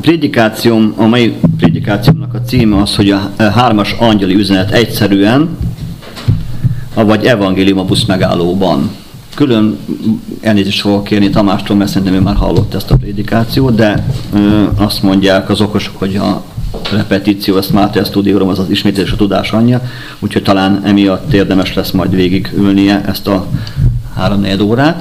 A mai prédikációmnak a címe az, hogy a 3-as angyali üzenet egyszerűen, avagy evangélium a buszmegállóban. Külön elnézést fogok kérni Tamástól, mert szerintem ő már hallott ezt a prédikációt, de azt mondják az okosok, hogy a repetíció, ezt Máté Studiórum, az ismétlés a tudás anyja, úgyhogy talán emiatt érdemes lesz majd végigülnie ezt a 3-4 órát.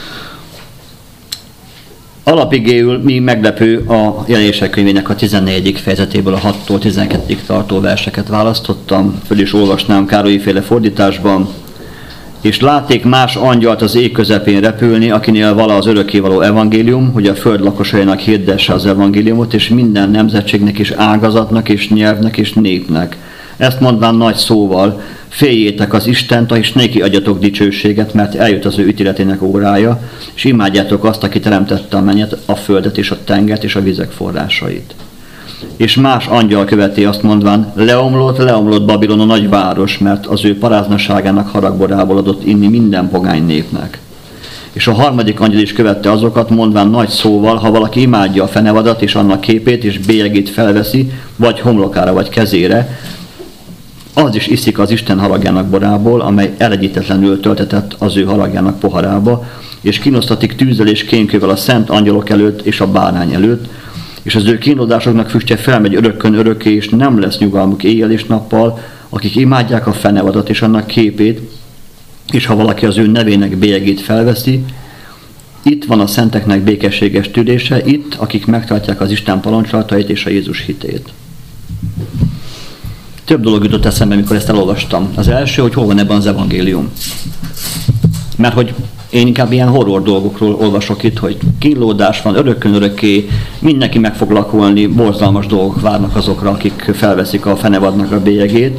Alapigéül mi meglepő a Jelenések könyvének a 14. fejezetéből a 6-tól 12-ig tartó verseket választottam, föl is olvasnám Károlyi-féle fordításban. És látték más angyalt az ég közepén repülni, akinél vala az örökkévaló evangélium, hogy a föld lakosainak hirdesse az evangéliumot, és minden nemzetségnek és ágazatnak és nyelvnek és népnek. Ezt mondván nagy szóval, féljétek az Istent, és néki adjatok dicsőséget, mert eljött az ő ítéletének órája, és imádjátok azt, aki teremtette a mennyet, a földet és a tengert és a vizek forrásait. És más angyal követi azt mondván, leomlott Babilon a nagy város, mert az ő paráznaságának haragborából adott inni minden pogány népnek. És a 3. angyal is követte azokat, mondván nagy szóval, ha valaki imádja a fenevadat és annak képét és bélyegét felveszi, vagy homlokára, vagy kezére, az is iszik az Isten haragjának borából, amely elegyítetlenül töltetett az ő haragjának poharába, és kínosztatik tűzzel és kénkővel a szent angyalok előtt és a bárány előtt, és az ő kínlódásoknak füstje felmegy örökkön örökké, és nem lesz nyugalmuk éjjel és nappal, akik imádják a fenevadat és annak képét, és ha valaki az ő nevének bélyegét felveszi, itt van a szenteknek békességes tűrése, itt, akik megtartják az Isten parancsolatait és a Jézus hitét. Több dolog jutott eszembe, amikor ezt elolvastam. Az első, hogy hol van ebben az evangélium. Mert hogy én inkább ilyen horror dolgokról olvasok itt, hogy kínlódás van, örökkön örökké, mindenki meg fog lakolni, borzalmas dolgok várnak azokra, akik felveszik a fenevadnak a bélyegét,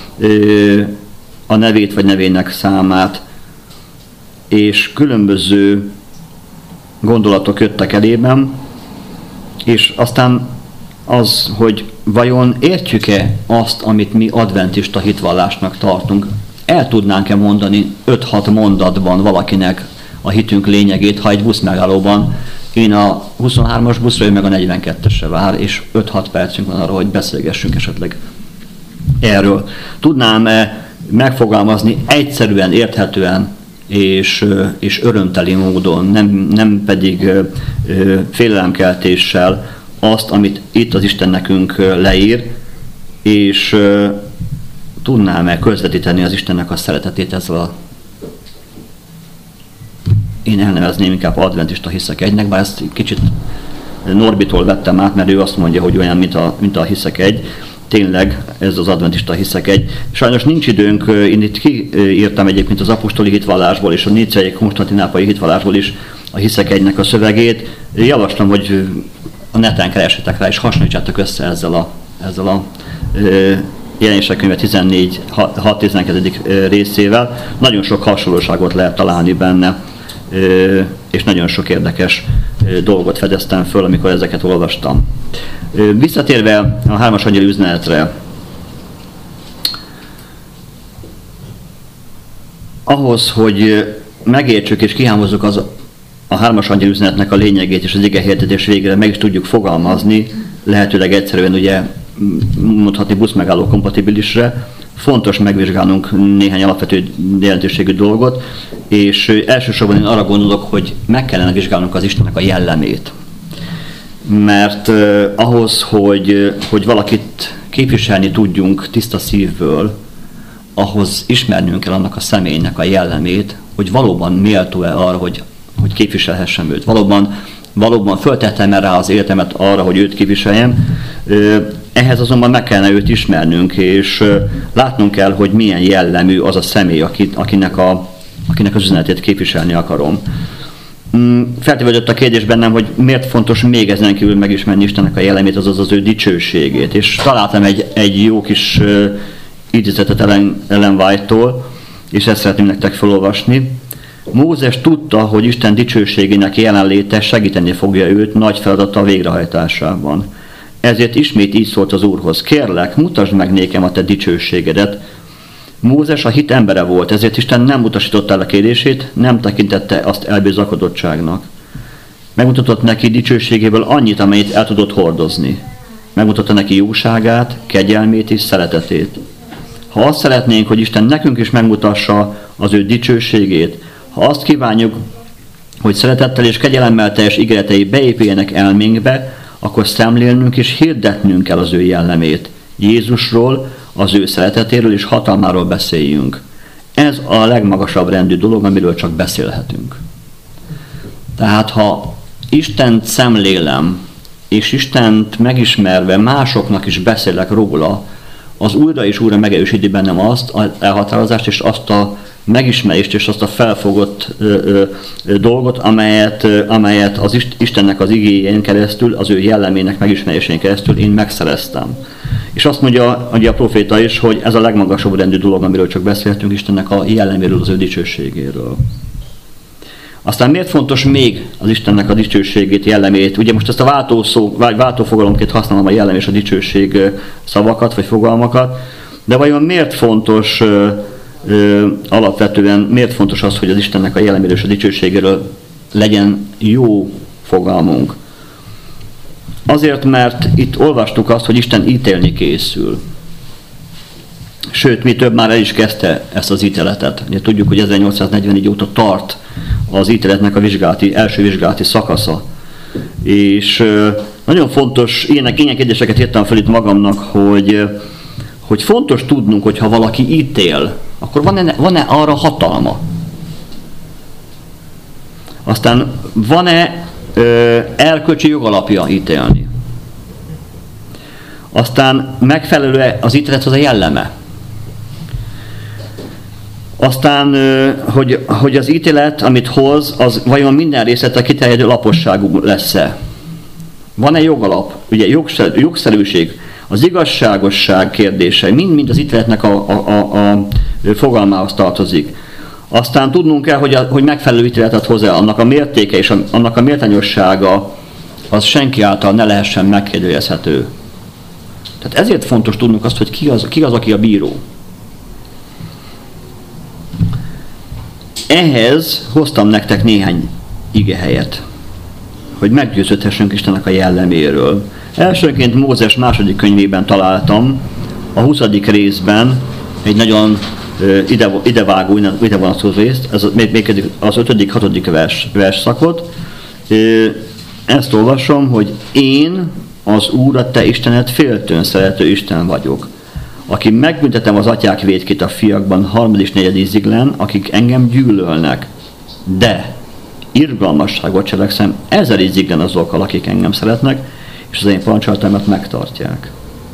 a nevét vagy nevének számát, és különböző gondolatok jöttek elében, és aztán az, hogy vajon értjük-e azt, amit mi adventista hitvallásnak tartunk? El tudnánk-e mondani 5-6 mondatban valakinek a hitünk lényegét, ha egy buszmegállóban én a 23-as buszra, ő meg a 42-esre vár, és 5-6 percünk van arra, hogy beszélgessünk esetleg erről. Tudnám-e megfogalmazni egyszerűen, érthetően és örömteli módon, nem pedig félelemkeltéssel azt, amit itt az Isten nekünk leír, és tudnám-e közvetíteni az Istennek a szeretetét ezzel a... Én elnevezném inkább adventista hiszek egynek, bár ezt kicsit Norbitól vettem át, mert ő azt mondja, hogy olyan, mint a hiszek egy. Tényleg ez az adventista hiszek egy. Sajnos nincs időnk, én itt kiírtam egyébként az apostoli hitvallásból és a níceai konstantinápolyi hitvallásból is a hiszek egynek a szövegét. Javaslom, hogy a neten keresetek rá, és hasonlítsátok össze ezzel a Jelenések könyve 6-12. Részével. Nagyon sok hasonlóságot lehet találni benne, és nagyon sok érdekes dolgot fedeztem föl, amikor ezeket olvastam. Visszatérve a 3. angyali üzenetre, ahhoz, hogy megértsük és kihámozzuk a 3. angyali üzenetnek a lényegét és az igehirdetés végre meg is tudjuk fogalmazni, lehetőleg egyszerűen ugye mondhatni buszmegálló kompatibilisre, fontos megvizsgálnunk néhány alapvető jelentőségű dolgot, és elsősorban én arra gondolok, hogy meg kellene vizsgálnunk az Istennek a jellemét. Mert ahhoz, hogy valakit képviselni tudjunk tiszta szívből, ahhoz ismernünk kell annak a személynek a jellemét, hogy valóban méltó-e arra, hogy képviselhessem őt. Valóban föltettem rá az életemet arra, hogy őt képviseljem. Ehhez azonban meg kellene őt ismernünk, és látnunk kell, hogy milyen jellemű az a személy, akinek az üzenetét képviselni akarom. Feltévedett a kérdés bennem, hogy miért fontos még ezen kívül megismerni Istennek a jellemét, azaz az ő dicsőségét. És találtam egy jó kis idézetet Ellen White-tól, és ezt szeretném nektek felolvasni. Mózes tudta, hogy Isten dicsőségének jelenléte segíteni fogja őt nagy feladata végrehajtásában. Ezért ismét így szólt az Úrhoz: kérlek, mutasd meg nékem a te dicsőségedet. Mózes a hit embere volt, ezért Isten nem utasította el a kérését, nem tekintette azt elbizakodottságnak. Megmutatott neki dicsőségéből annyit, amelyet el tudott hordozni. Megmutatta neki jóságát, kegyelmét és szeretetét. Ha azt szeretnénk, hogy Isten nekünk is megmutassa az ő dicsőségét, ha azt kívánjuk, hogy szeretettel és kegyelemmel teljes ígéretei beépüljenek elménkbe, akkor szemlélnünk és hirdetnünk kell az ő jellemét. Jézusról, az ő szeretetéről és hatalmáról beszéljünk. Ez a legmagasabb rendű dolog, amiről csak beszélhetünk. Tehát ha Istent szemlélem, és Istent megismerve másoknak is beszélek róla, az újra és újra megerősíti bennem azt az elhatározást és azt a megismerést és azt a felfogott dolgot, amelyet az Istennek az igéjén keresztül, az ő jellemének megismerésén keresztül én megszereztem. És azt mondja a proféta is, hogy ez a legmagasabb rendű dolog, amiről csak beszéltünk, Istennek a jelleméről, az ő dicsőségéről. Aztán miért fontos még az Istennek a dicsőségét, jellemét? Ugye most ezt a váltófogalomként használom a jellem és a dicsőség szavakat, vagy fogalmakat, de vajon miért fontos alapvetően, miért fontos az, hogy az Istennek a jelleméről és a dicsőségéről legyen jó fogalmunk? Azért, mert itt olvastuk azt, hogy Isten ítélni készül. Sőt, mi több már el is kezdte ezt az ítéletet. Ugye tudjuk, hogy 1844 óta tart az ítéletnek a első vizsgálati szakasza. És nagyon fontos, ilyen kérdéseket írtam fel itt magamnak, hogy fontos tudnunk, hogy ha valaki ítél, akkor van-e arra hatalma? Aztán van-e erkölcsi jogalapja ítélni? Aztán megfelelő az ítélethez a jelleme? Aztán, hogy az ítélet, amit hoz, az vajon minden részlete kiterjedő laposságú lesz-e? Van-e jogalap? Ugye jogszerűség, az igazságosság kérdése, mind az ítéletnek a fogalmához tartozik. Aztán tudnunk kell, hogy megfelelő ítéletet hoz-e, annak a mértéke és annak a méltányossága, az senki által ne lehessen megkérdőjelezhető. Tehát ezért fontos tudnunk azt, hogy ki az, aki a bíró. Ehhez hoztam nektek néhány igehelyet, hogy meggyőződhessünk Istennek a jelleméről. Elsőként Mózes második könyvében találtam, a 20. részben egy nagyon idevágó, ide vonatkozó részt, ez még az 5.-6. versszakot. Ezt olvasom, hogy én, az Úr, a te Istened féltőn szerető Isten vagyok, aki megbüntetem az atyák vétkét a fiakban 3. és 4. ziglen, akik engem gyűlölnek, de irgalmasságot cselekszem 1000 ziglen azokkal, akik engem szeretnek, és az én parancsolataimat megtartják.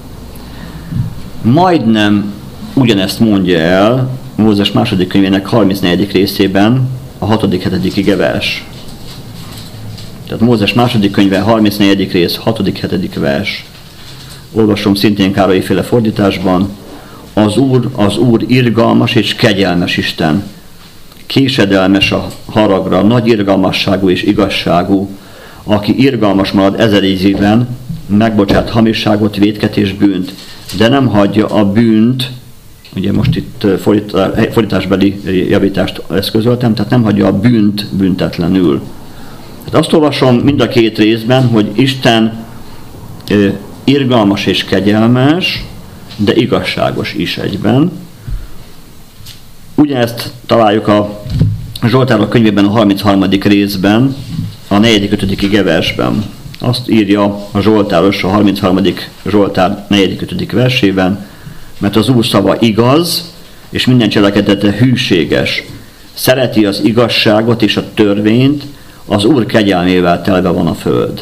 Majdnem ugyanezt mondja el Mózes második könyvének 34. részében a 6.-7. igevers. Tehát Mózes második könyve 34. rész 6.-7. vers. Olvasom szintén Károlyi féle fordításban. Az Úr irgalmas és kegyelmes Isten, késedelmes a haragra, nagy irgalmasságú és igazságú, aki irgalmas marad 1000 ziglen, megbocsát hamisságot, vétket és bűnt, de nem hagyja a bűnt, ugye most itt fordításbeli javítást eszközöltem, tehát nem hagyja a bűnt büntetlenül. Hát azt olvasom mind a két részben, hogy Isten irgalmas és kegyelmes, de igazságos is egyben. Ugyanezt találjuk a Zsoltárok könyvében a 33. részben, a 4.-5. igeversben. Azt írja a Zsoltáros a 33. Zsoltár 4.-5. versében, mert az Úr szava igaz, és minden cselekedete hűséges. Szereti az igazságot és a törvényt, az Úr kegyelmével telve van a föld.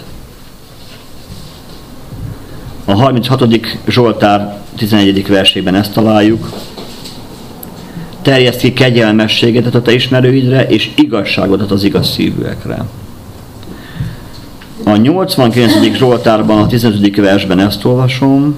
A 36. Zsoltár 11. versében ezt találjuk. Terjeszd ki kegyelmességedet a te ismerőidre, és igazságodat az igaz szívűekre. A 89. Zsoltárban, a 15. versben ezt olvasom.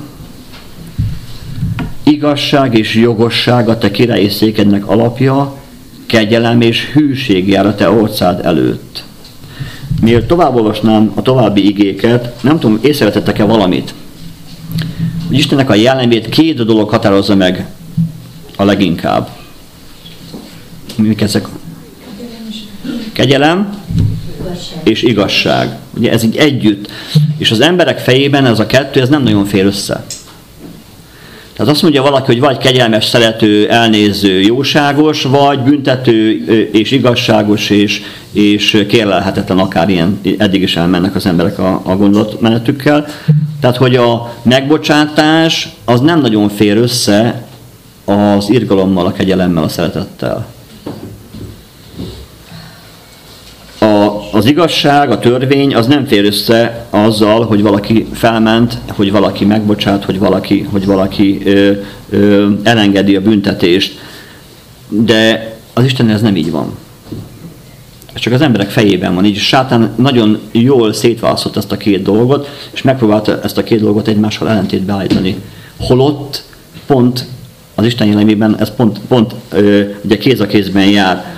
Igazság és jogosság a te királyi székednek alapja, kegyelem és hűség jár a te orcád előtt. Mielőtt tovább olvasnám a további igéket, nem tudom, észrevetettek-e valamit? Hogy Istennek a jellemét két dolog határozza meg a leginkább. Mik ezek? Kegyelem és igazság. Ugye ez így együtt. És az emberek fejében ez a kettő, ez nem nagyon fér össze. Tehát azt mondja valaki, hogy vagy kegyelmes, szerető, elnéző, jóságos, vagy büntető és igazságos és kérlelhetetlen, akár ilyen, eddig is elmennek az emberek a gondolatmenetükkel. Tehát, hogy a megbocsátás az nem nagyon fér össze az irgalommal, a kegyelemmel, a szeretettel. Az igazság, a törvény az nem fér össze azzal, hogy valaki felment, hogy valaki megbocsát, hogy valaki elengedi a büntetést. De az Istennél ez nem így van. Ez csak az emberek fejében van így. Sátán nagyon jól szétválasztott ezt a két dolgot, és megpróbálta ezt a két dolgot egymással ellentétbe állítani. Holott pont az Isten jelenében ez pont ugye kéz a kézben jár.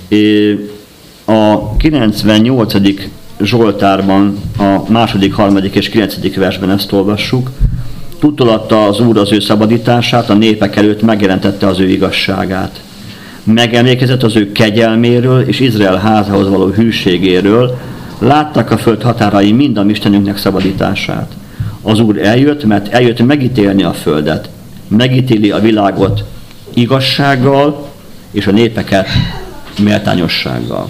A 98. Zsoltárban, a 2., 3. és 9. versben ezt olvassuk. Tudtolatta az Úr az ő szabadítását, a népek előtt megjelentette az ő igazságát. Megemlékezett az ő kegyelméről és Izrael házához való hűségéről, látták a föld határai mind a mi Istenünknek szabadítását. Az Úr eljött, mert eljött megítélni a földet. Megítéli a világot igazsággal és a népeket méltányossággal.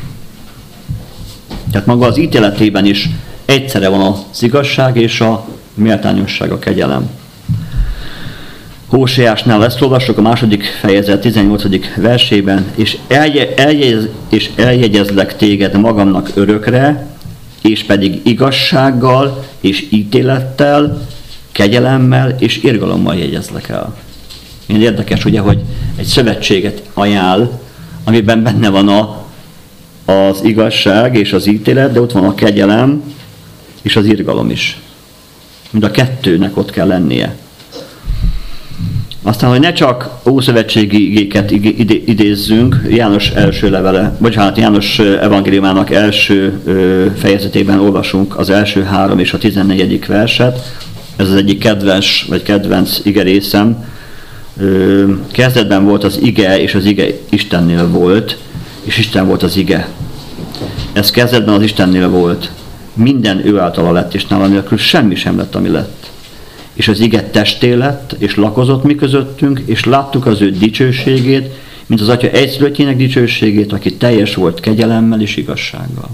Tehát maga az ítéletében is egyszerre van az igazság és a méltányosság, a kegyelem. Hóseásnál ezt olvassuk a 2. fejezet 18. versében, és eljegyezlek téged magamnak örökre, és pedig igazsággal és ítélettel, kegyelemmel és irgalommal jegyezlek el. Én érdekes, ugye, hogy egy szövetséget ajánl, amiben benne van az igazság és az ítélet, de ott van a kegyelem és az irgalom is. Mind a kettőnek ott kell lennie. Aztán, hogy ne csak ószövetségi igéket idézzünk, János János evangéliumának első fejezetében olvasunk az első 3 és a 14. verset. Ez az egyik kedvenc igerészem. Kezdetben volt az ige, és az ige Istennél volt, és Isten volt az ige. Ez kezdetben az Istennél volt. Minden ő általa lett, és nála nélkül semmi sem lett, ami lett. És az ige testé lett, és lakozott mi közöttünk, és láttuk az ő dicsőségét, mint az Atya egyszülöttjének dicsőségét, aki teljes volt kegyelemmel és igazsággal.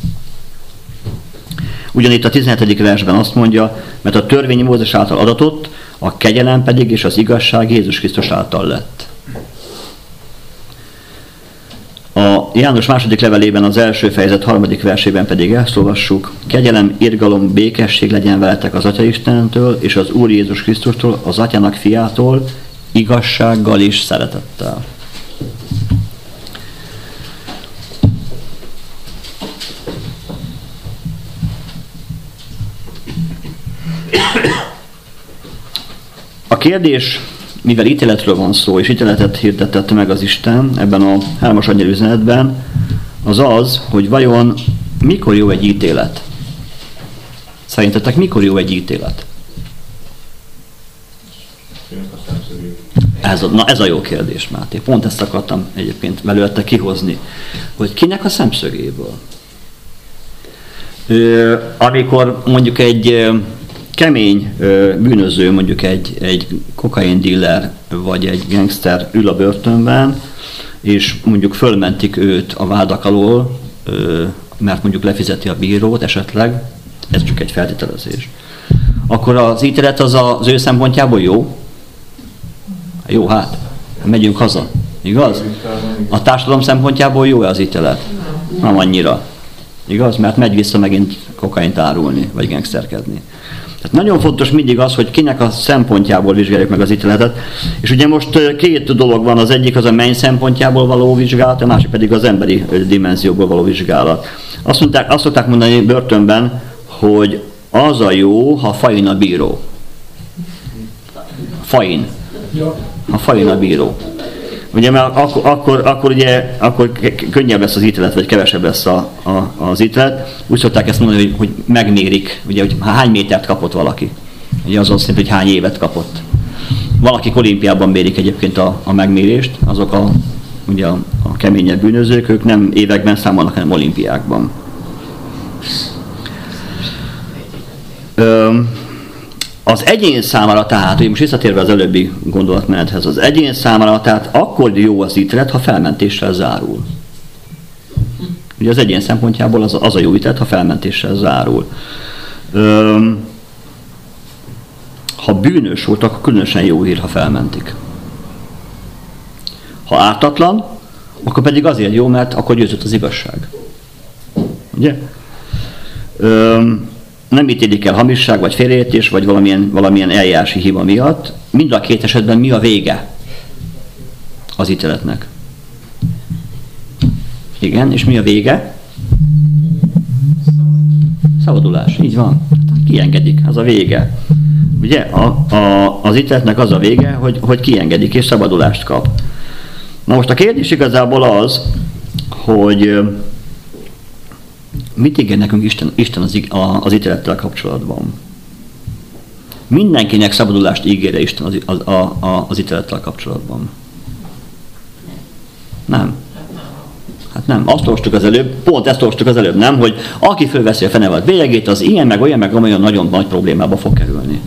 Ugyanitt a 17. versben azt mondja, mert a törvény Mózes által adatott, a kegyelem pedig és az igazság Jézus Krisztus által lett. A János második levelében az első fejezet 3. versében pedig ezt olvassuk: kegyelem, irgalom, békesség legyen veletek az Atya Istentől és az Úr Jézus Krisztustól, az Atyának fiától, igazsággal és szeretettel. A kérdés, mivel ítéletről van szó, és ítéletet hirdetett meg az Isten ebben a 3. angyalüzenetben, az az, hogy vajon mikor jó egy ítélet? Szerintetek mikor jó egy ítélet? Ez a jó kérdés, Máté. Pont ezt akartam egyébként belőlete kihozni, hogy kinek a szemszögéből. Amikor mondjuk egy kemény bűnöző, mondjuk egy kokaindíler vagy egy gangster ül a börtönben, és mondjuk fölmentik őt a vádak alól, mert mondjuk lefizeti a bírót esetleg, ez csak egy feltételezés, akkor az ítélet az ő szempontjából jó? Jó, hát megyünk haza, igaz? A társadalom szempontjából jó az ítélet? Nem annyira, igaz? Mert megy vissza megint kokaint árulni, vagy gangsterkedni. Tehát nagyon fontos mindig az, hogy kinek a szempontjából vizsgáljuk meg az ítéletet. És ugye most két dolog van, az egyik az a menny szempontjából való vizsgálat, a másik pedig az emberi dimenzióból való vizsgálat. Azt szokták mondani börtönben, hogy az a jó, ha fain a bíró. Fain. Ha fain a bíró. Ugye, mert akkor könnyebb lesz az ítélet, vagy kevesebb lesz az ítélet. Úgy szokták ezt mondani, hogy megmérik, ugye, hogy hány métert kapott valaki. Ugye az azt jelenti, hogy hány évet kapott. Valakik olimpiában mérik egyébként a megmérést, azok ugye a keményebb bűnözők, ők nem években számolnak, hanem olimpiákban. Az egyén számára tehát, hogy most visszatérve az előbbi gondolatmenethez, az egyén számára tehát akkor jó az ítélet, ha felmentéssel zárul. Ugye az egyén szempontjából az a jó ítélet, ha felmentéssel zárul. Ha bűnös volt, akkor különösen jó hír, ha felmentik. Ha ártatlan, akkor pedig azért jó, mert akkor győzött az igazság. Ugye? Nem ítélik el hamisság, vagy félreértés, vagy valamilyen eljárási hiba miatt. Mind a két esetben mi a vége az ítéletnek? Igen, és mi a vége? Szabadulás, így van. Kiengedik, az a vége. Ugye az ítéletnek az a vége, hogy kiengedik és szabadulást kap. Na most a kérdés igazából az, hogy mit ígér nekünk Isten az ítélettel kapcsolatban? Mindenkinek szabadulást ígér Isten az ítélettel kapcsolatban. Nem. Hát nem. Azt olvastuk az előbb, pont ezt olvastuk az előbb, nem? Hogy aki fölveszi a fenevad bélyegét, az ilyen, meg olyan nagyon nagy problémába fog kerülni.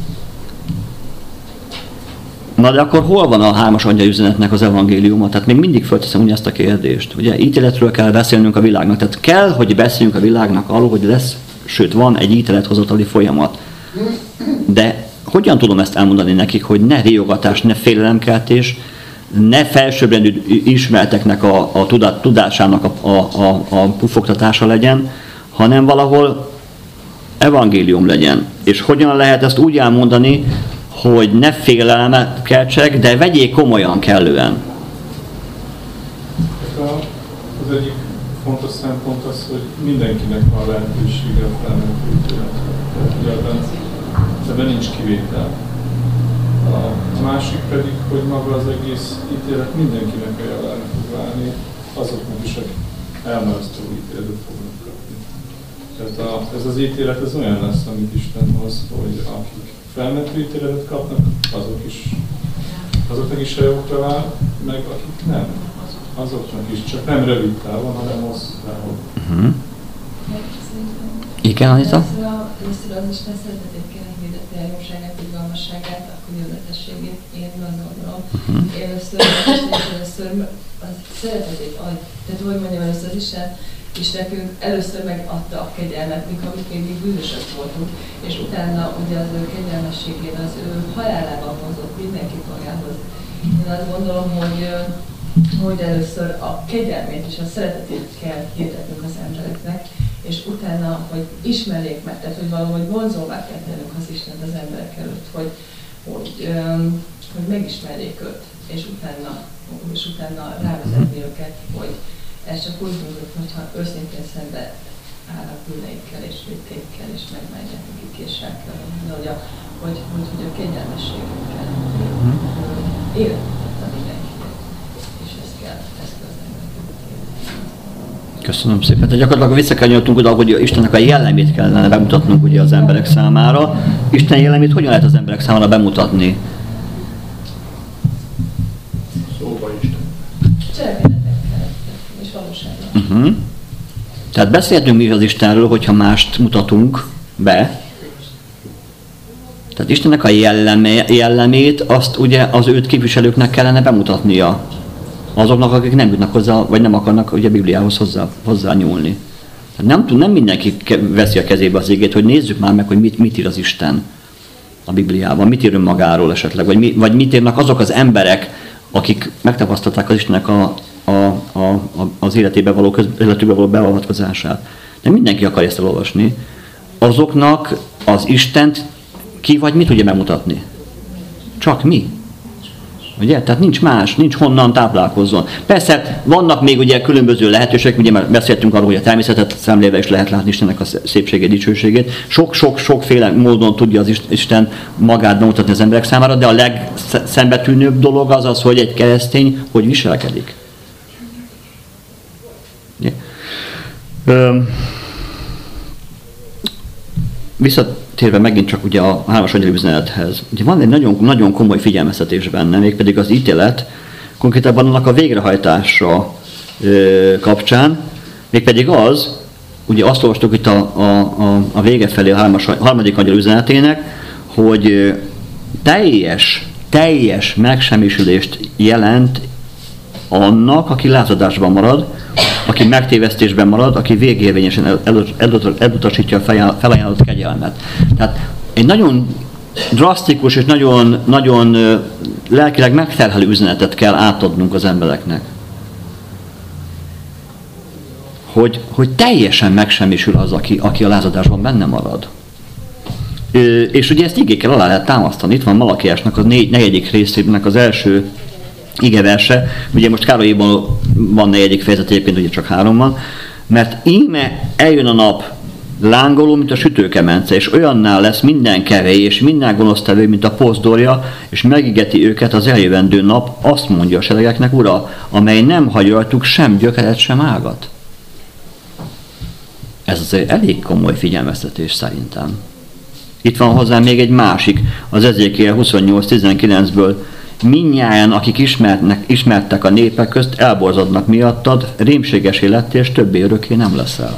Na de akkor hol van a 3-as angyal üzenetnek az evangéliuma? Tehát még mindig fölteszem ugye ezt a kérdést. Ugye ítéletről kell beszélnünk a világnak. Tehát kell, hogy beszéljünk a világnak arról, hogy lesz, sőt van egy ítélethozatali folyamat. De hogyan tudom ezt elmondani nekik, hogy ne riogatás, ne félelemkeltés, ne felsőbbrendű ismereteknek a tudásának a pufogtatása legyen, hanem valahol evangélium legyen. És hogyan lehet ezt úgy elmondani, hogy ne félelmet keltsek, de vegyék komolyan kellően. Az egyik fontos szempont az, hogy mindenkinek van lehetősége a felmentő ítéletre. Ebben nincs kivétel. A másik pedig, hogy maga az egész ítélet mindenkinek a javára fog válni, azoknak is, akik elmarasztó ítéletet fognak kapni. Tehát ez az ítélet ez olyan lesz, amit Isten hoz, hogy akik felmentő ítéletet kapnak, azoknak is a jókra vár, meg akik nem. Azoknak is, csak nem rövid távon, hanem hosszú távon. Igen, Anita? Először az Isten szeretetét kell hirdetni, a jóságát, udvallmasságát, a könyörületességét, én azt gondolom. Először a szeretetét ad. Tehát hogy mondjam, először az Isten és nekünk először megadta a kegyelmet, mikor még bűnösök voltunk, és utána ugye az ő kegyelmességén, az ő halálában hozott mindenkit magához. Én azt gondolom, hogy először a kegyelmét és a szeretetét kell hirdetnünk az embereknek, és utána, hogy ismerjék meg, tehát hogy valahogy vonzóvá kell tennünk az Istent az emberek előtt, hogy megismerjék őt, és utána rávezetni őket, hogy ez csak úgy működik, hogyha őszintén szembe állnak bűneikkel és vétkékkel, és megmegyek nekik készségkel, hogy a kegyelmességükkel életet mindenkinek, és ezt kell az embereket. Köszönöm szépen. Tehát gyakorlatilag vissza kell nyújtunk oda, hogy Istennek a jellemét kellene bemutatnunk ugye az emberek számára. Isten jellemét hogyan lehet az emberek számára bemutatni? Szóba Isten. Cselekedetekkel és valósággal. Tehát beszélhetünk mi az Istenről, hogyha mást mutatunk be. Tehát Istennek a jellemét, azt ugye az őt képviselőknek kellene bemutatnia. Azoknak, akik nem jutnak hozzá, vagy nem akarnak ugye a Bibliához hozzá nyúlni. Tehát nem mindenki veszi a kezébe az igét, hogy nézzük már meg, hogy mit ír az Isten a Bibliában, mit ír önmagáról esetleg, vagy mit írnak azok az emberek, akik megtapasztalták az Istennek az életébe való beavatkozását. De mindenki akar ezt elolvasni. Azoknak az Istent ki vagy mit tudja bemutatni? Csak mi. Ugye? Tehát nincs más, nincs honnan táplálkozzon. Persze vannak még ugye különböző lehetőségek, ugye már beszéltünk arról, hogy a természetet szemléve is lehet látni Istennek a szépségét, dicsőségét. Sokféle módon tudja az Isten magát bemutatni az emberek számára, de a legszembetűnőbb dolog az, hogy egy keresztény hogy viselkedik. Visszatérve megint csak ugye a 3-as angyali üzenethez. Ugye van egy nagyon komoly figyelmeztetés benne, mégpedig az ítélet, konkrétabban annak a végrehajtása kapcsán, mégpedig az, ugye azt olvastuk itt a vége felé a harmadik angyal üzenetének, hogy teljes megsemmisülést jelent annak, aki lázadásban marad, aki megtévesztésben marad, aki végérvényesen elutasítja a felajánlott kegyelmet. Tehát egy nagyon drasztikus és nagyon lelkileg megterhelő üzenetet kell átadnunk az embereknek. Hogy teljesen megsemmisül az, aki a lázadásban benne marad. És ugye ezt igékkel alá lehet támasztani. Itt van Malakiásnak a 4. részének az első igeverse. Ugye most Károlyban van 4. fejezet, egyébként ugye csak 3 van. Mert íme eljön a nap lángoló, mint a sütőkemence, és olyannál lesz minden kevej, és minden gonosztevő, mint a pozdorja, és megigeti őket az eljövendő nap, azt mondja a seregeknek Ura, amely nem hagy rajtuk sem gyökeret, sem ágat. Ez azért elég komoly figyelmeztetés szerintem. Itt van hozzá még egy másik, az Ezékiel 28:19-ből. Mindnyájan, akik ismertek a népek közt, elborzadnak miattad, rémségesé lettél, és többé örökké nem leszel.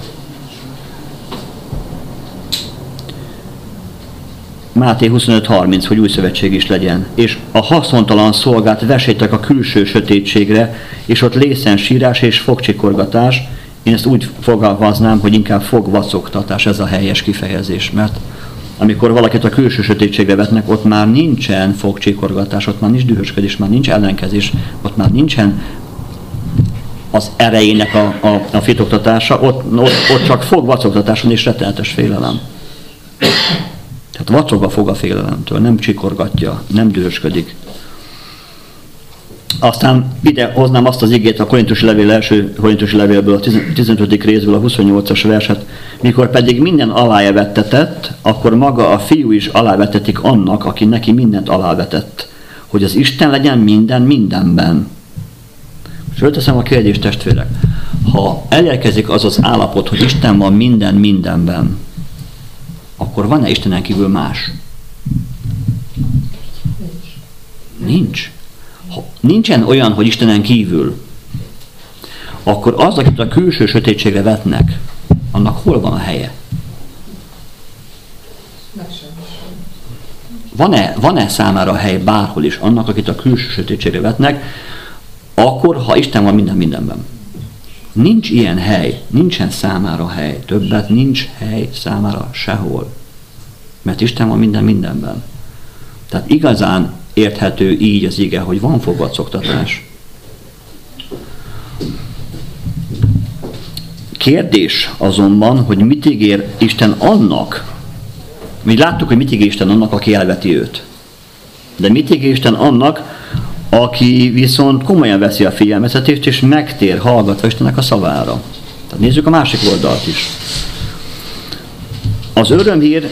Máté 25:30, hogy új szövetség is legyen. És a haszontalan szolgát vesétek a külső sötétségre, és ott lészen sírás és fogcsikorgatás. Én ezt úgy fogalmaznám, hogy inkább fogvacogtatás, ez a helyes kifejezés, mert amikor valakit a külső sötétségre vetnek, ott már nincsen fogcsikorgatás, ott már nincs dühösködés, már nincs ellenkezés, ott már nincsen az erejének a fitoktatása, ott csak fogvacogtatáson és rettenetes félelem. Tehát vacogva fog a félelemtől, nem csikorgatja, nem dühösködik. Aztán ide hoznám azt az igét a Korintusi levél első Korintusi levélből, a 15. részből a 28-as verset, mikor pedig minden alávettetett, akkor maga a fiú is alávetetik annak, aki neki mindent alávetett, hogy az Isten legyen mindenben. És fölteszem a kérdést, testvérek, ha elérkezik az az állapot, hogy Isten van mindenben, akkor van-e Istenen kívül más? Nincs. Ha nincsen olyan, hogy Istenen kívül, akkor az, akit a külső sötétségre vetnek, annak hol van a helye? Van-e számára hely bárhol is annak, akit a külső sötétségre vetnek, akkor, ha Isten van mindenben? Nincs ilyen hely, nincsen számára hely, többet nincs hely számára sehol. Mert Isten van mindenben. Tehát igazán érthető így az ige, hogy van fogvacogtatás. Kérdés azonban, hogy mit ígér Isten annak, mi láttuk, hogy mit ígér Isten annak, aki elveti őt. De mit ígér Isten annak, aki viszont komolyan veszi a figyelmeztetést, és megtér hallgatva Istennek a szavára. Tehát nézzük a másik oldalt is. Az örömhír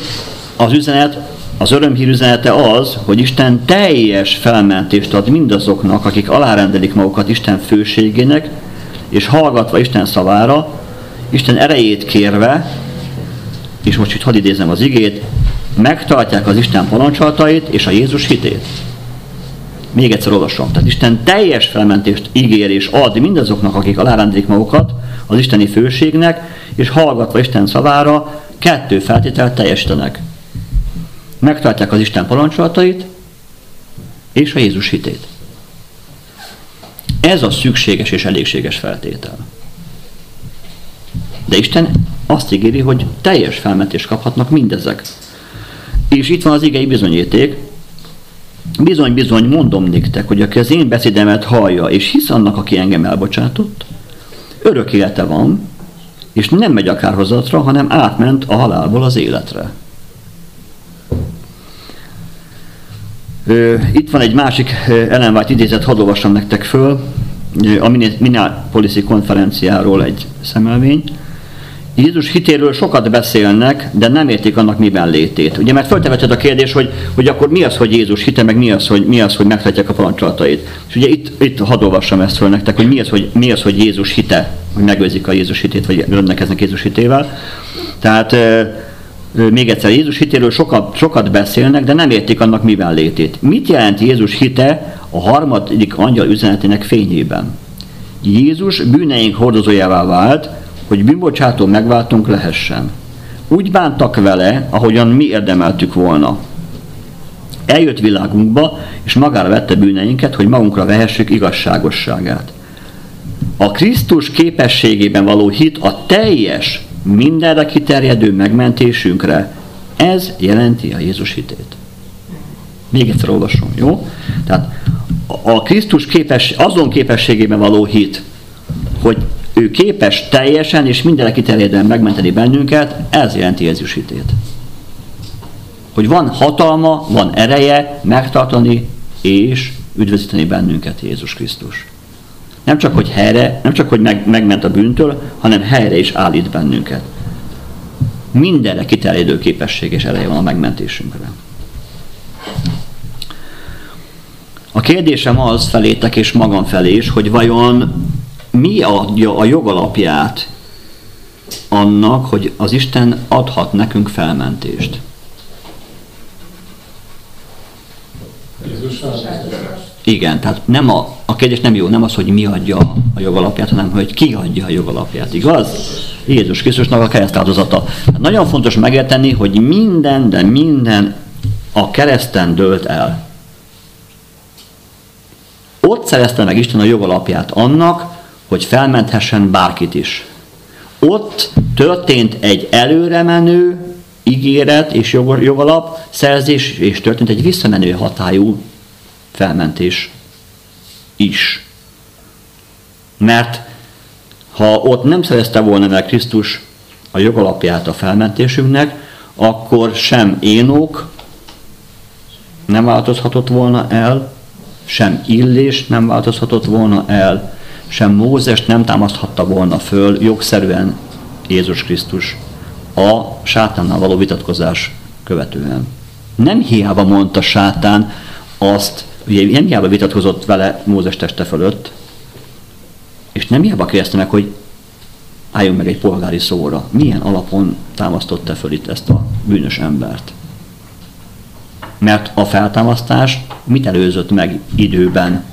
üzenete az, hogy Isten teljes felmentést ad mindazoknak, akik alárendelik magukat Isten főségének, és hallgatva Isten szavára, Isten erejét kérve, és most itt hadd idézem az igét, megtartják az Isten parancsolatait és a Jézus hitét. Még egyszer olvasom. Tehát Isten teljes felmentést ígér és ad mindazoknak, akik alárendelik magukat az isteni főségnek, és hallgatva Isten szavára 2 feltételt teljesítenek. Megtartják az Isten parancsolatait és a Jézus hitét. Ez a szükséges és elégséges feltétel. De Isten azt ígéri, hogy teljes felmentést kaphatnak mindezek. És itt van az igei bizonyíték. Bizony, mondom néktek, hogy aki az én beszédemet hallja, és hisz annak, aki engem elbocsátott, örök élete van, és nem megy a kárhozatra, hanem átment a halálból az életre. Itt van egy másik Ellen White idézet, hadd olvassam nektek föl, a Minneapolis-i konferenciáról egy szemelvény. Jézus hitéről sokat beszélnek, de nem értik annak miben létét. Ugye, mert föltevetett a kérdés, hogy akkor mi az, hogy Jézus hite, meg mi az, hogy megtartják a parancsolatait. És ugye itt hadd olvassam ezt föl nektek, hogy mi az, hogy Jézus hite, hogy megőrzik a Jézus hitét, vagy rendelkeznek Jézus hitével. Tehát még egyszer, Jézus hitéről sokat beszélnek, de nem értik annak miben létét. Mit jelent Jézus hite a harmadik angyal üzenetének fényében? Jézus bűneink hordozójává vált, hogy bűnbocsátó megváltunk lehessen. Úgy bántak vele, ahogyan mi érdemeltük volna. Eljött világunkba, és magára vette bűneinket, hogy magunkra vehessük igazságosságát. A Krisztus képességében való hit a teljes, mindenre kiterjedő megmentésünkre. Ez jelenti a Jézus hitét. Még egyszer olvasom, jó? Tehát a Krisztus azon képességében való hit, hogy ő képes teljesen és mindenre kiterjedően megmenteni bennünket, ez jelenti Jézus hitét. Hogy van hatalma, van ereje megtartani és üdvözíteni bennünket Jézus Krisztus. Nem csak, hogy megment a bűntől, hanem helyre is állít bennünket. Mindenre kiterjedő képesség és ereje van a megmentésünkre. A kérdésem az felétek és magam felé is, hogy vajon mi adja a jogalapját annak, hogy az Isten adhat nekünk felmentést? Igen, tehát nem a kérdés nem jó, nem az, hogy mi adja a jogalapját, hanem hogy ki adja a jogalapját, igaz? Jézus Krisztusnak a keresztáldozata. Nagyon fontos megérteni, hogy minden, de minden a kereszten dőlt el. Ott szerezte meg Isten a jogalapját annak, hogy felmenthessen bárkit is. Ott történt egy előremenő ígéret és jogalap szerzés, és történt egy visszamenő hatályú felmentés is. Mert ha ott nem szerezte volna meg Krisztus a jogalapját a felmentésünknek, akkor sem Énok nem változhatott volna el, sem Illés nem változhatott volna el, sem Mózes nem támaszthatta volna föl jogszerűen Jézus Krisztus a sátánnal való vitatkozás követően. Nem hiába mondta sátán azt, ugye nem hiába vitatkozott vele Mózes teste fölött, és nem hiába kérdezte meg, hogy álljon meg egy polgári szóra. Milyen alapon támasztotta föl itt ezt a bűnös embert? Mert a feltámasztás mit előzött meg időben?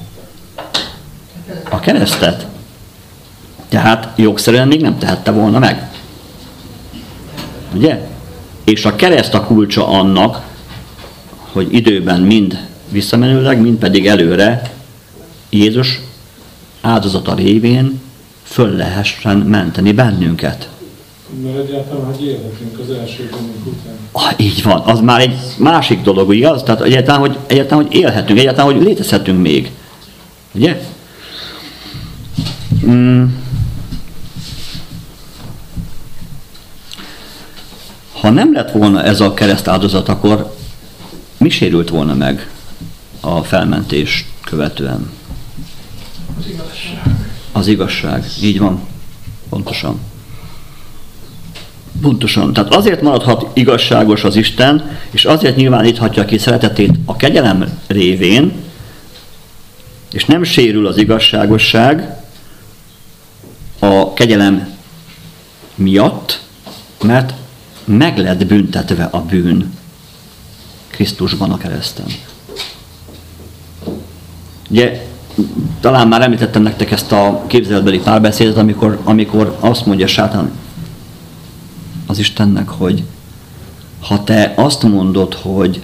A keresztet. Tehát jogszerűen még nem tehette volna meg. Ugye? És a kereszt a kulcsa annak, hogy időben mind visszamenőleg, mind pedig előre Jézus áldozata révén föl lehessen menteni bennünket. Mert egyáltalán, hogy élhetünk az első bűnünk után. Így van, az már egy másik dolog, igaz? Tehát egyáltalán, hogy élhetünk, egyáltalán, hogy létezhetünk még. Ugye? Ha nem lett volna ez a keresztáldozat, akkor mi sérült volna meg a felmentés követően? Az igazság. Az igazság, így van. Pontosan. Pontosan. Tehát azért maradhat igazságos az Isten, és azért nyilváníthatja ki szeretetét a kegyelem révén, és nem sérül az igazságosság a kegyelem miatt, mert meg lett büntetve a bűn Krisztusban a kereszten. Ugye, talán már említettem nektek ezt a képzeletbeli párbeszédet, amikor azt mondja sátán az Istennek, hogy ha te azt mondod, hogy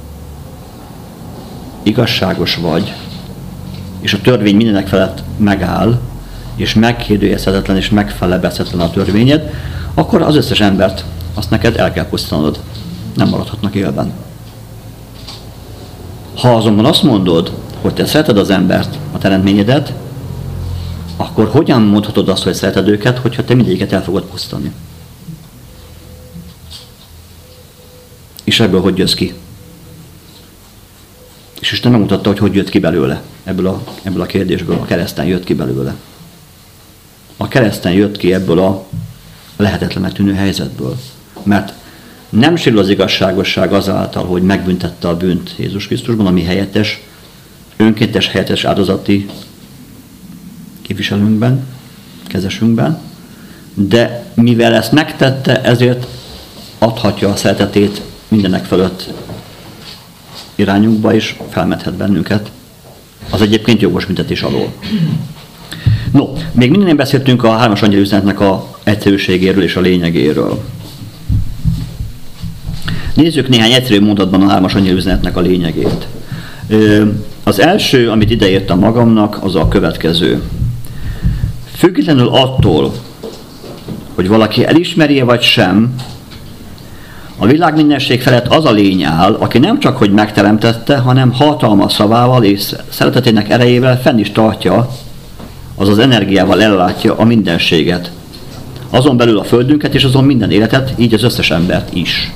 igazságos vagy, és a törvény mindenek felett megáll, és megkérdőjelezhetetlen és megfelebezhetetlen a törvényed, akkor az összes embert azt neked el kell pusztítanod. Nem maradhatnak élben. Ha azonban azt mondod, hogy te szereted az embert, a teremtményedet, akkor hogyan mondhatod azt, hogy szereted őket, hogyha te mindegyiket el fogod pusztítani? És ebből hogy jössz ki? És Isten megmutatta, hogy jött ki belőle. Ebből a kérdésből a kereszten jött ki belőle. A kereszten jött ki ebből a lehetetlenek tűnő helyzetből. Mert nem sérül az igazságosság azáltal, hogy megbüntette a bűnt Jézus Krisztusban, ami helyettes, önkéntes helyettes áldozati képviselőnkben, kezesünkben, de mivel ezt megtette, ezért adhatja a szeretetét mindenek fölött irányunkba, és felmenthet bennünket az egyébként jogos büntetés alól. No, még minden beszéltünk a hármas angyal üzenetnek a egyszerűségéről és a lényegéről. Nézzük néhány egyszerű mondatban a hármas angyal üzenetnek a lényegét. Az első, amit ideírtam magamnak, az a következő. Függetlenül attól, hogy valaki elismerje vagy sem, a világ mindenség felett az a lény áll, aki nem csak hogy megteremtette, hanem hatalma szavával és szeretetének erejével fenn is tartja, azaz energiával ellátja a mindenséget. Azon belül a földünket és azon minden életet, így az összes embert is.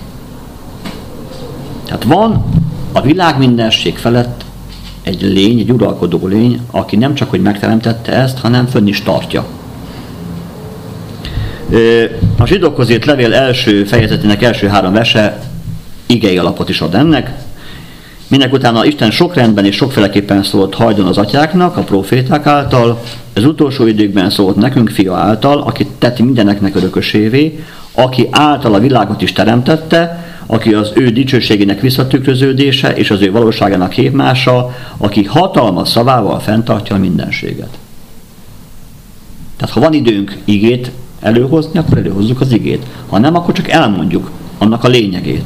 Tehát van a világ mindenség felett egy lény, egy uralkodó lény, aki nem csak hogy megteremtette ezt, hanem fönn is tartja. A Zsidókhoz írt levél első fejezetének első 3 verse igei alapot is ad ennek. Minek utána Isten sok rendben és sokféleképpen szólt hajdon az atyáknak, a próféták által, az utolsó időkben szólt nekünk fia által, aki tett mindeneknek örökösévé, aki által a világot is teremtette, aki az ő dicsőségének visszatükröződése és az ő valóságának képmása, aki hatalma szavával fenntartja a mindenséget. Tehát ha van időnk igét előhozni, akkor előhozzuk az igét. Ha nem, akkor csak elmondjuk annak a lényegét.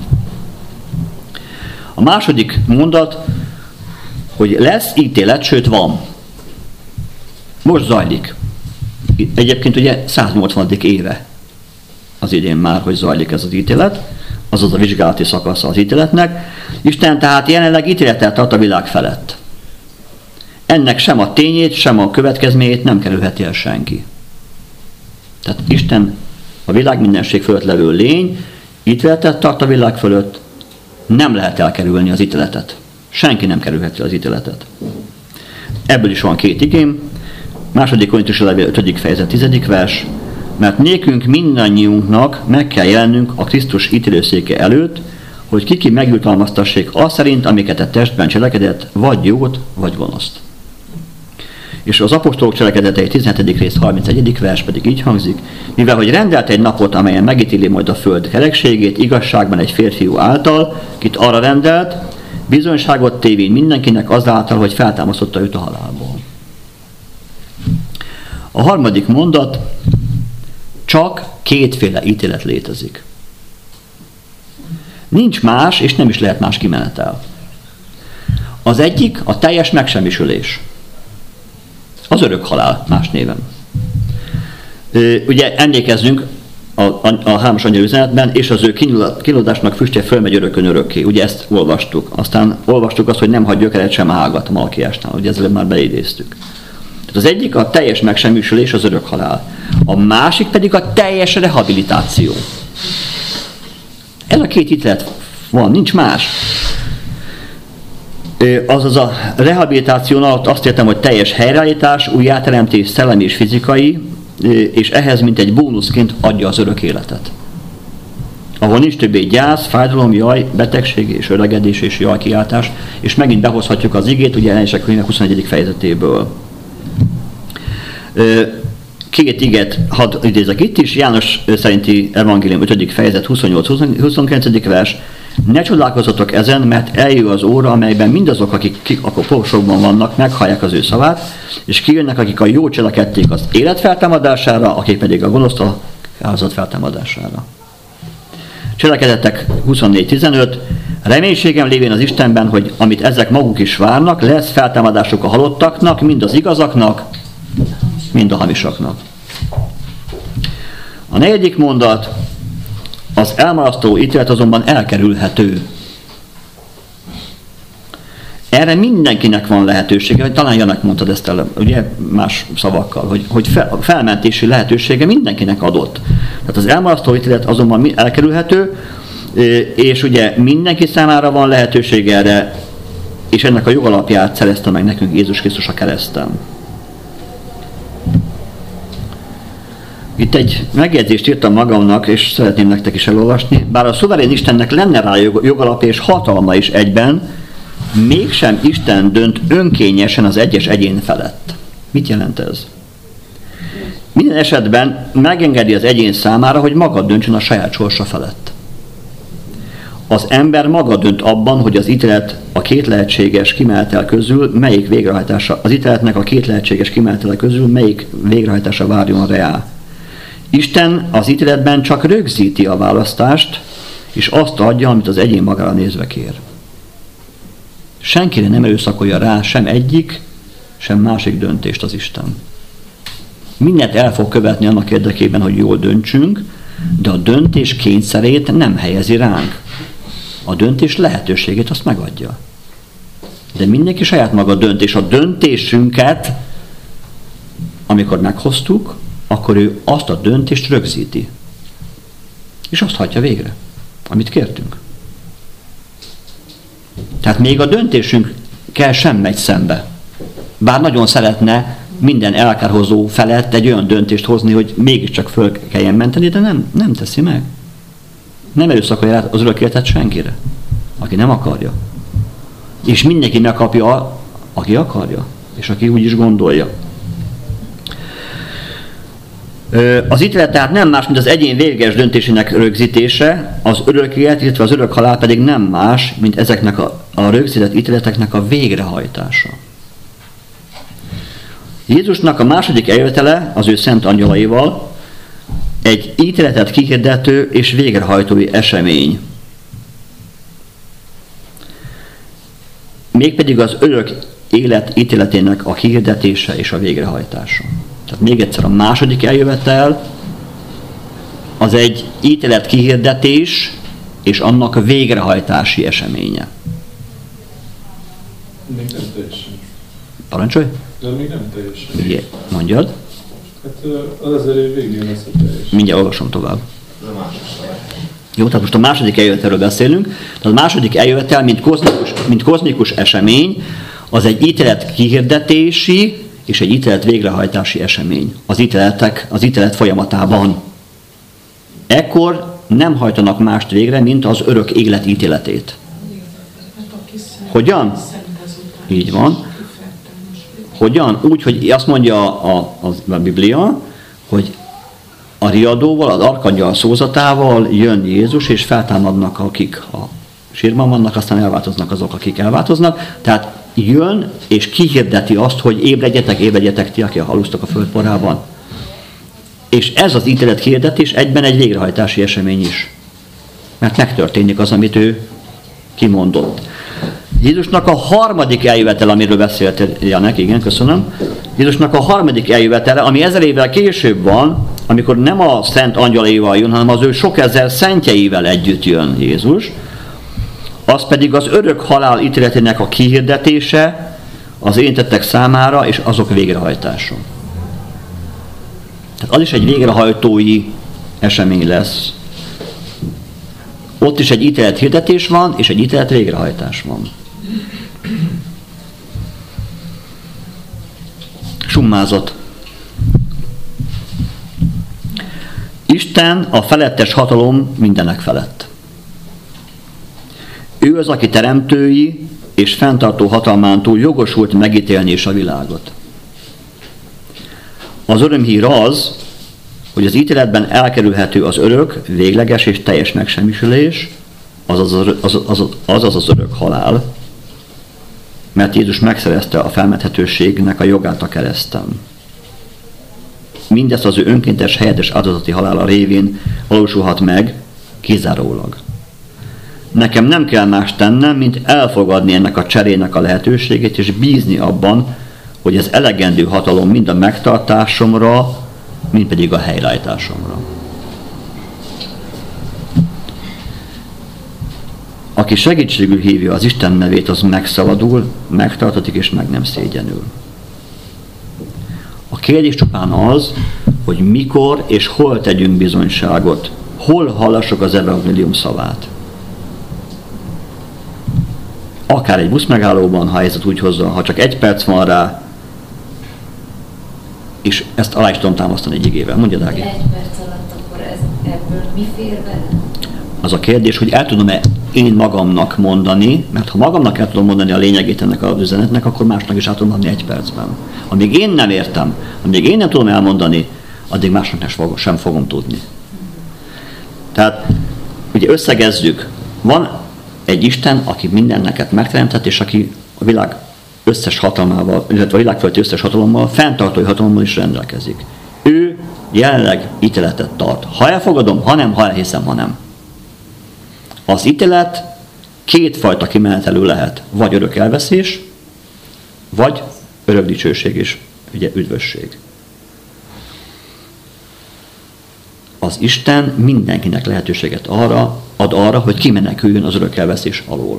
A második mondat, hogy lesz ítélet, sőt van. Most zajlik. Egyébként ugye 180. éve az idén már, hogy zajlik ez az ítélet, azaz a vizsgálati szakasza az ítéletnek. Isten tehát jelenleg ítélettel tart a világ felett. Ennek sem a tényét, sem a következményét nem kerülheti el senki. Tehát Isten a világ mindenség fölött levő lény, ítéletet tart a világ fölött, nem lehet elkerülni az ítéletet. Senki nem kerülheti az ítéletet. Ebből is van 2 igém. 2. Korintusi levél 5. fejezet 10. vers. Mert nékünk mindannyiunknak meg kell jelennünk a Krisztus ítélőszéke előtt, hogy ki megjutalmaztassék azt szerint, amiket a testben cselekedett, vagy jót, vagy gonoszt. És az apostolok cselekedetei 17. rész 31. vers pedig így hangzik, mivel hogy rendelt egy napot, amelyen megítéli majd a föld kerekségét igazságban egy férfiú által, kit arra rendelt, bizonyságot tévén mindenkinek azáltal, hogy feltámasztotta őt a halálból. A harmadik mondat, csak 2 ítélet létezik. Nincs más, és nem is lehet más kimenetel. Az egyik a teljes megsemmisülés. Az örök halál, más néven. Ugye emlékezzünk a hármas angyal üzenetben, és az ő kínlódásnak füstje fölmegy örökön örökké. Ugye ezt olvastuk. Aztán olvastuk azt, hogy nem hagy gyökeret sem ágat a Malkiásnál. Ugye ezzel már beidéztük. Tehát az egyik a teljes megsemmisülés, az örök halál. A másik pedig a teljes rehabilitáció. Ez a 2 ítélet van, nincs más. Azaz a rehabilitáció alatt azt értem, hogy teljes helyreállítás, újjáteremtés, szellemi és fizikai, és ehhez mint egy bónuszként adja az örök életet. Ahol nincs többé gyász, fájdalom, jaj, betegség és öregedés és jajkiáltás, és megint behozhatjuk az igét, ugye Jelenések könyvének 21. fejezetéből. 2 iget hadd idézek itt is, János szerinti evangélium 5. fejezet 28-29. vers. Ne csodálkozzatok ezen, mert eljön az óra, amelyben mindazok, akik a porsokban vannak, meghallják az ő szavát, és kijönnek, akik a jó cselekedték az élet feltámadására, akik pedig a gonoszt a áldozat feltámadására. Cselekedetek 24-15. Reménységem lévén az Istenben, hogy amit ezek maguk is várnak, lesz feltámadásuk a halottaknak, mind az igazaknak, mind a hamisaknak. A 4. mondat, az elmarasztó ítélet azonban elkerülhető. Erre mindenkinek van lehetősége, talán Janek mondtad ezt el, ugye más szavakkal, hogy felmentési lehetősége mindenkinek adott. Tehát az elmarasztó ítélet azonban elkerülhető, és ugye mindenki számára van lehetőség erre, és ennek a jogalapját szerezte meg nekünk Jézus Krisztus a kereszten. Itt egy megjegyzést írtam magamnak, és szeretném nektek is elolvasni. Bár a szuverén Istennek lenne rá jogalapja és hatalma is egyben, mégsem Isten dönt önkényesen az egyes egyén felett. Mit jelent ez? Minden esetben megengedi az egyén számára, hogy maga döntsön a saját sorsa felett. az ember maga dönt abban, hogy az ítélet a két lehetséges kimenetel közül melyik végrehajtása, az ítéletnek a két lehetséges kimenetele közül melyik végrehajtása várjon rá. Isten az ítéletben csak rögzíti a választást, és azt adja, amit az egyén magára nézve kér. Senkire nem erőszakolja rá sem egyik, sem másik döntést az Isten. Mindent el fog követni annak érdekében, hogy jól döntsünk, de a döntés kényszerét nem helyezi ránk. A döntés lehetőségét azt megadja. De mindenki saját maga dönt, és a döntésünket, amikor meghoztuk, akkor ő azt a döntést rögzíti. És azt hagyja végre, amit kértünk. Tehát még a döntésünkkel sem megy szembe. Bár nagyon szeretne minden elkárhozó felett egy olyan döntést hozni, hogy mégiscsak föl kelljen menteni, de nem teszi meg. Nem erőszakolja rá az örök életet senkire, aki nem akarja. És mindenki megkapja, aki akarja, és aki úgy is gondolja. Az ítélet tehát nem más, mint az egyén végleges döntésének rögzítése, az örök élet, illetve az örök halál pedig nem más, mint ezeknek a rögzített ítéleteknek a végrehajtása. Jézusnak a második eljövetele az ő szent angyalaival egy ítéletet kihirdető és végrehajtói esemény. Mégpedig az örök élet ítéletének a kihirdetése és a végrehajtása. Tehát még egyszer, a második eljövetel az egy ítélet kihirdetés és annak a végrehajtási eseménye. Még nem teljesen. Parancsolj? De még nem teljesen. Igen. Mondjad. Hát az 1000 év végén lesz a teljes. Mindjárt olvasom tovább. Jó, tehát most a második eljövetelről beszélünk. Tehát a második eljövetel, mint kozmikus esemény, az egy ítélet kihirdetési és egy ítélet végrehajtási esemény. Az ítélet folyamatában. Ekkor nem hajtanak mást végre, mint az örök élet ítéletét. Hogyan? Így van. Hogyan? Úgy, hogy azt mondja a Biblia, hogy a riadóval, az arkangyal szózatával jön Jézus, és feltámadnak, akik a sírban vannak, aztán elváltoznak azok, akik elváltoznak. Tehát jön, és kihirdeti azt, hogy ébredjetek ti, akik haluztak a földporában. És ez az ítélet hirdetés egyben egy végrehajtási esemény is. Mert megtörténik az, amit ő kimondott. Jézusnak a harmadik eljövetele, amiről beszélt Janek, igen, köszönöm. Jézusnak a harmadik eljövetele, ami 1000 évvel később van, amikor nem a szent angyalaival jön, hanem az ő sok ezer szentjeivel együtt jön Jézus, az pedig az örök halál ítéletének a kihirdetése az érintettek számára, és azok végrehajtása. Tehát az is egy végrehajtói esemény lesz. Ott is egy ítélet hirdetés van, és egy ítélet végrehajtás van. Summázat. Isten a felettes hatalom mindenek felett. Ő az, aki teremtői és fenntartó hatalmán túl jogosult megítélni is a világot. Az örömhír az, hogy az ítéletben elkerülhető az örök, végleges és teljes megsemmisülés, azaz az örök halál, mert Jézus megszerezte a felmenthetőségnek a jogát a kereszten. Mindezt az ő önkéntes helyettes áldozati halála révén valósulhat meg kizárólag. Nekem nem kell más tennem, mint elfogadni ennek a cserének a lehetőségét, és bízni abban, hogy ez elegendő hatalom mind a megtartásomra, mind pedig a helyreállításomra. Aki segítségül hívja az Isten nevét, az megszabadul, megtartatik és meg nem szégyenül. A kérdés csupán az, hogy mikor és hol tegyünk bizonyságot, hol hallassuk az evangélium szavát. Akár egy buszmegállóban, ha helyzet úgy hozza, ha csak 1 perc van rá, és ezt alá is tudom támasztani egy igével. Mondja, Dági. 1 perc alatt akkor ebből mi fér bele? Az a kérdés, hogy el tudom-e én magamnak mondani, mert ha magamnak el tudom mondani a lényegét ennek az üzenetnek, akkor másnak is el tudom adni 1 percben. Amíg én nem értem, amíg én nem tudom elmondani, addig másnak sem fogom tudni. Tehát, ugye összegezzük, van egy Isten, aki mindenneket megteremtett, és aki a világ összes hatalmával, illetve a világ fölötti összes hatalommal, fenntartói hatalommal is rendelkezik. Ő jelenleg ítéletet tart. Ha elfogadom, ha nem, ha elhiszem, ha nem. Az ítélet kétfajta kimenetelő lehet. Vagy örök elveszés, vagy örök dicsőség és ugye üdvösség. Az Isten mindenkinek lehetőséget ad arra, hogy kimeneküljön az örök elveszés alól.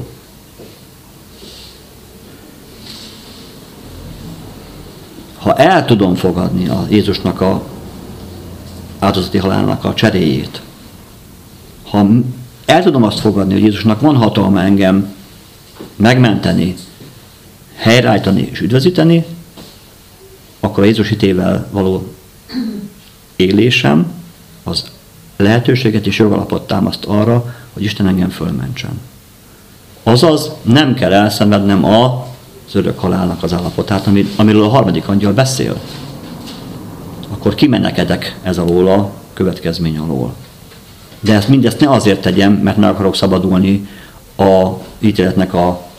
Ha el tudom fogadni a Jézusnak a áldozati halálnak a cseréjét, ha el tudom azt fogadni, hogy Jézusnak van hatalma engem megmenteni, helyreállítani és üdvözíteni, akkor a Jézus hitével való élésem az lehetőséget és jogalapot támaszt arra, hogy Isten engem fölmentsen. Azaz nem kell elszenvednem az örök halálnak az állapotát, amiről a harmadik angyal beszél. Akkor kimenekedek ez alól a következmény alól. De mindezt ne azért tegyem, mert meg akarok szabadulni a ítéletnek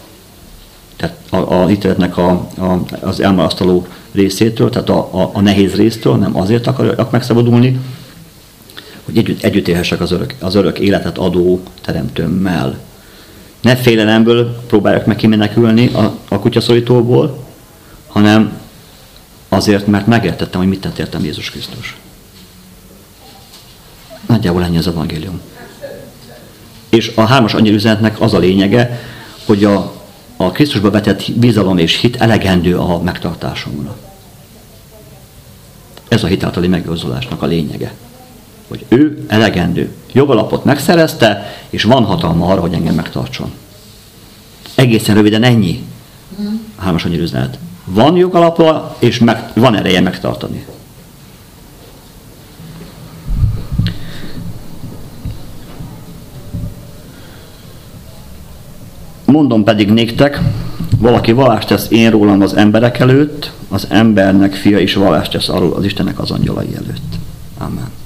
az elmarasztaló részétől, tehát a nehéz résztől, nem azért akarok megszabadulni, hogy együtt élhessek az örök életet adó teremtőmmel. Ne félelemből próbálják meg kimenekülni a kutyaszorítóból, hanem azért, mert megértettem, hogy mit tett értem Jézus Krisztus. Nagyjából ennyi az evangélium. És a 3. angyal üzenetnek az a lényege, hogy a Krisztusba vetett bizalom és hit elegendő a megtartásomra. Ez a hit általi megigazulásnak a lényege. Hogy ő elegendő. Jogalapot megszerezte, és van hatalma arra, hogy engem megtartson. Egészen röviden ennyi. A 3. angyal üzenet. Van jogalapja, és van ereje megtartani. Mondom pedig néktek, valaki vallást tesz én rólam az emberek előtt, az embernek fia is vallást tesz arról az Istennek az angyalai előtt. Amen.